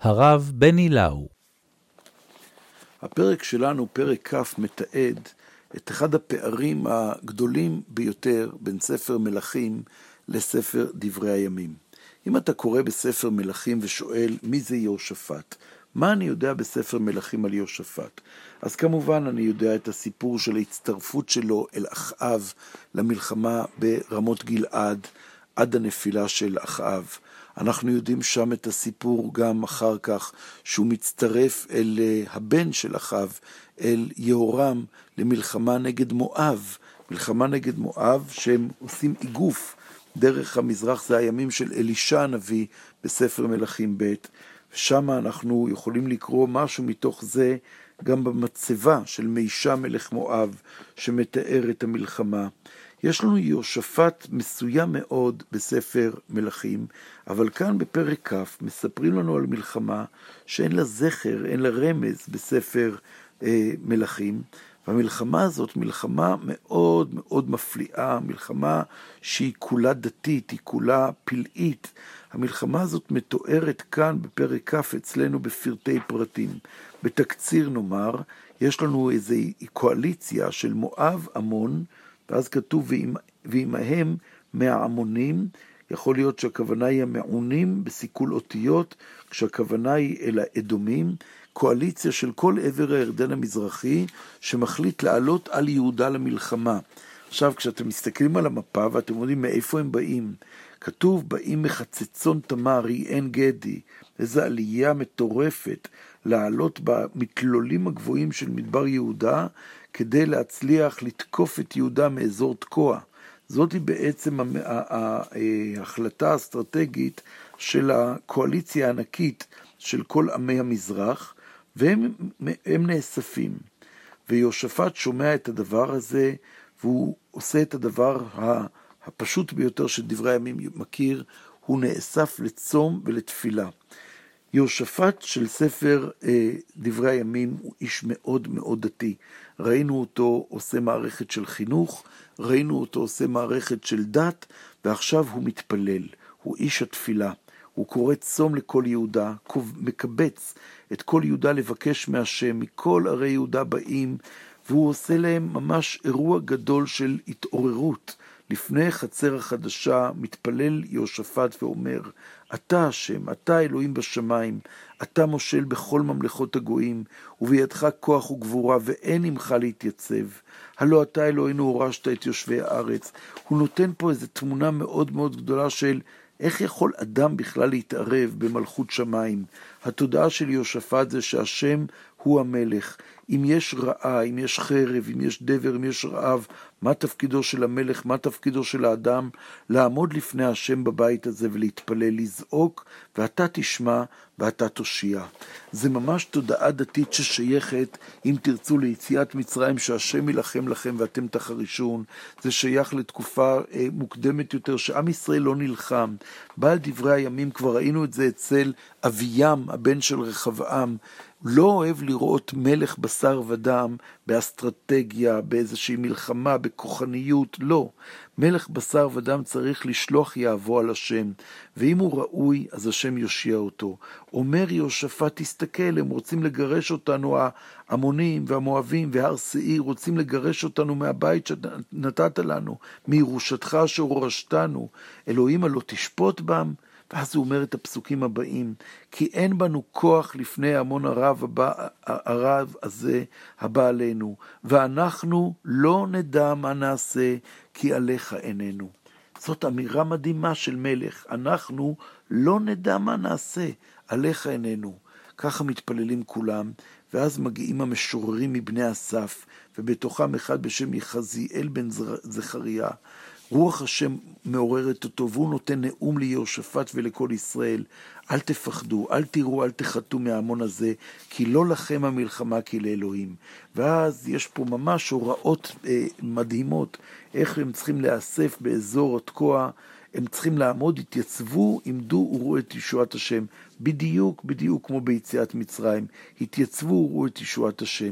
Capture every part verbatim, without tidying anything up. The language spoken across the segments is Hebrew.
הרב בני לאו. הפרק שלנו, פרק כ', מתעד את אחד הפערים הגדולים ביותר בין ספר מלכים לספר דברי הימים. אם אתה קורא בספר מלכים ושואל מי זה יהושפט, מה אני יודע בספר מלכים על יהושפט? אז כמובן אני יודע את הסיפור של ההצטרפות שלו אל אחאב למלחמה ברמות גלעד עד הנפילה של אחאב. אנחנו יודעים שם את הסיפור גם אחר כך שהוא מצטרף אל הבן של אחאב, אל יהורם, למלחמה נגד מואב. מלחמה נגד מואב שהם עושים איגוף דרך המזרח, זה הימים של אלישע הנביא בספר מלכים ב', ושם אנחנו יכולים לקרוא משהו מתוך זה גם במצבה של מישה מלך מואב שמתאר את המלחמה. יש לנו יהושפט מסוים מאוד בספר מלכים, אבל כאן בפרק כ' מספרים לנו על מלחמה שאין לה זכר, אין לה רמז בספר אה, מלכים, והמלחמה הזאת מלחמה מאוד מאוד מפליאה, מלחמה שהיא כולה דתית, היא כולה פלאית. המלחמה הזאת מתוארת כאן בפרק כ' אצלנו בפרטי פרטים. בתקציר נאמר, יש לנו איזו קואליציה של מואב עמון, ואז כתוב ועמהם מהעמונים, יכול להיות שהכוונה היא המעונים בסיכול אותיות, כשהכוונה היא אל האדומים, קואליציה של כל עבר הירדן המזרחי, שמחליט לעלות על יהודה למלחמה. עכשיו, כשאתם מסתכלים על המפה, ואתם יודעים מאיפה הם באים, כתוב, באים מחצצון תמר, עין גדי, איזו עלייה מטורפת, לעלות במתלולים הגבוהים של מדבר יהודה, כדי להצליח לתקוף את יהודה מאזור תקוע. זאת היא בעצם ההחלטה האסטרטגית של הקואליציה הענקית של כל עמי המזרח, והם הם נאספים. ויהושפט שומע את הדבר הזה, והוא עושה את הדבר הפשוט ביותר שדברי הימים מכיר, הוא נאסף לצום ולתפילה. יהושפט של ספר אה, דברי הימים הוא איש מאוד מאוד דתי. ראינו אותו עושה מערכת של חינוך, ראינו אותו עושה מערכת של דת, ועכשיו הוא מתפלל, הוא איש התפילה. הוא קורא צום לכל יהודה, מקבץ את כל יהודה לבקש מהשם, מכל ערי יהודה באים, והוא עושה להם ממש אירוע גדול של התעוררות. לפני חצר החדשה מתפלל יהושפט ואומר, אתה השם, אתה אלוהים בשמיים, אתה מושל בכל ממלכות הגויים, ובידך כוח וגבורה, ואין עמך להתייצב. הלא אתה אלוהינו הורשת את יושבי הארץ. הוא נותן פה איזו תמונה מאוד מאוד גדולה של איך יכול אדם בכלל להתערב במלכות שמיים. התודעה של יהושפט זה שהשם הוא המלך. אם יש רעה, אם יש חרב, אם יש דבר, אם יש רעב, מה תפקידו של המלך, מה תפקידו של האדם? לעמוד לפני השם בבית הזה ולהתפלל, לזעוק, ואתה תשמע ואתה תושיע. זה ממש תודעה דתית ששייכת, אם תרצו, ליציאת מצרים, שהשם ילחם לכם ואתם תחרישון. זה שייך לתקופה אה, מוקדמת יותר, שעם ישראל לא נלחם. בעל דברי הימים, כבר ראינו את זה אצל אביים, הבן של רחבעם, לא אוהב לראות מלך בשר ודם באסטרטגיה, באיזושהי מלחמה, בכוחניות, לא. מלך בשר ודם צריך לשלוח יאבו על השם, ואם הוא ראוי, אז השם יושיע אותו. אומר יהושפט, תסתכל, הם רוצים לגרש אותנו, העמונים והמואבים והר שעיר, רוצים לגרש אותנו מהבית שנתת לנו, מירושתך אשר הורשתנו. אלוהים הלא תשפוט בם? ואז הוא אומר את הפסוקים הבאים, כי אין בנו כוח לפני המון הרב, הבא, הרב הזה הבא עלינו, ואנחנו לא נדע מה נעשה, כי עליך איננו. זאת אמירה מדהימה של מלך, אנחנו לא נדע מה נעשה, עליך איננו. ככה מתפללים כולם, ואז מגיעים המשוררים מבני אסף, ובתוכם אחד בשם יחזיאל בן זכריה, רוח השם מעוררת אותו, והוא נותן נאום ליהושפט ולכל ישראל. אל תפחדו, אל תראו, אל תחתו מההמון הזה, כי לא לכם המלחמה כי לאלוהים. ואז יש פה ממש הוראות אה, מדהימות, איך הם צריכים להיאסף באזור התקוע, הם צריכים לעמוד, התייצבו, עמדו וראו את ישועת השם. בדיוק, בדיוק כמו ביציאת מצרים, התייצבו וראו את ישועת השם.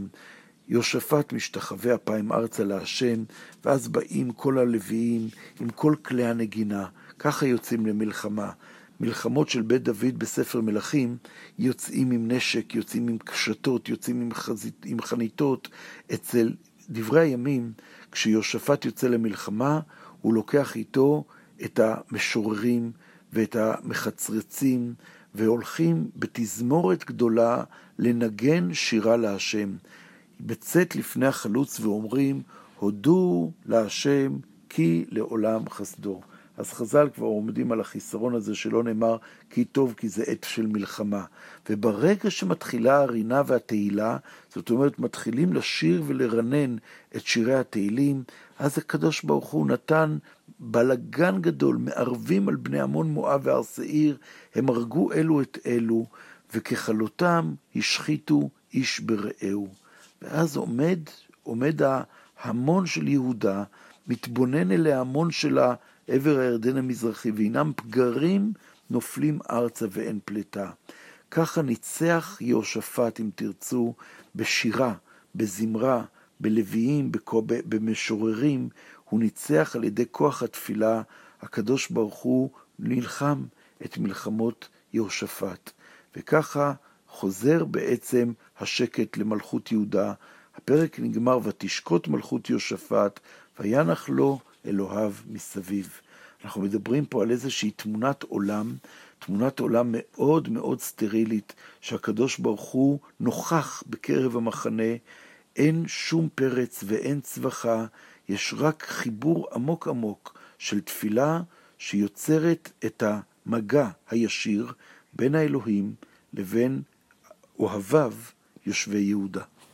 יהושפט משתחווה אפיים ארצה להשם, ואז באים כל הלוויים עם כל כלי הנגינה, ככה יוצאים למלחמה. המלחמות של בית דוד בספר מלכים, יוצאים עם נשק, יוצאים עם קשתות, יוצאים עם, חזית, עם חניתות. אצל דברי הימים, כשיהושפט יוצא למלחמה, הוא לוקח איתו את המשוררים ואת המחצרצים, והולכים בתזמורת גדולה לנגן שירה להשם. בצאת לפני החלוץ ואומרים, הודו להשם כי לעולם חסדו. אז חז"ל כבר עומדים על החיסרון הזה שלא נאמר כי טוב, כי זה עת של מלחמה. וברגע שמתחילה הרינה והתהילה, זאת אומרת מתחילים לשיר ולרנן את שירי התהילים, אז הקדוש ברוך הוא נתן בלגן גדול, מערבים על בני עמון מואב והר שעיר, הם הרגו אלו את אלו, וככלותם השחיתו איש ברעהו. ואז עומד, עומד ההמון של יהודה, מתבונן אל ההמון של עבר הירדן המזרחי, והינם פגרים נופלים ארצה ואין פלטה. ככה ניצח יהושפט, אם תרצו, בשירה, בזמרה, בלוויים, במשוררים, הוא ניצח על ידי כוח התפילה. הקדוש ברוך הוא נלחם את מלחמות יהושפט. וככה חוזר בעצם השקט למלכות יהודה. הפרק נגמר, ותשקוט מלכות יהושפט, וינח לו אלוהיו מסביב. אנחנו מדברים פה על איזושהי תמונת עולם, תמונת עולם מאוד מאוד סטרילית, שהקדוש ברוך הוא נוכח בקרב המחנה, אין שום פרץ ואין צווחה, יש רק חיבור עמוק עמוק של תפילה שיוצרת את המגע הישיר בין האלוהים לבין אוהביו יושבי יהודה.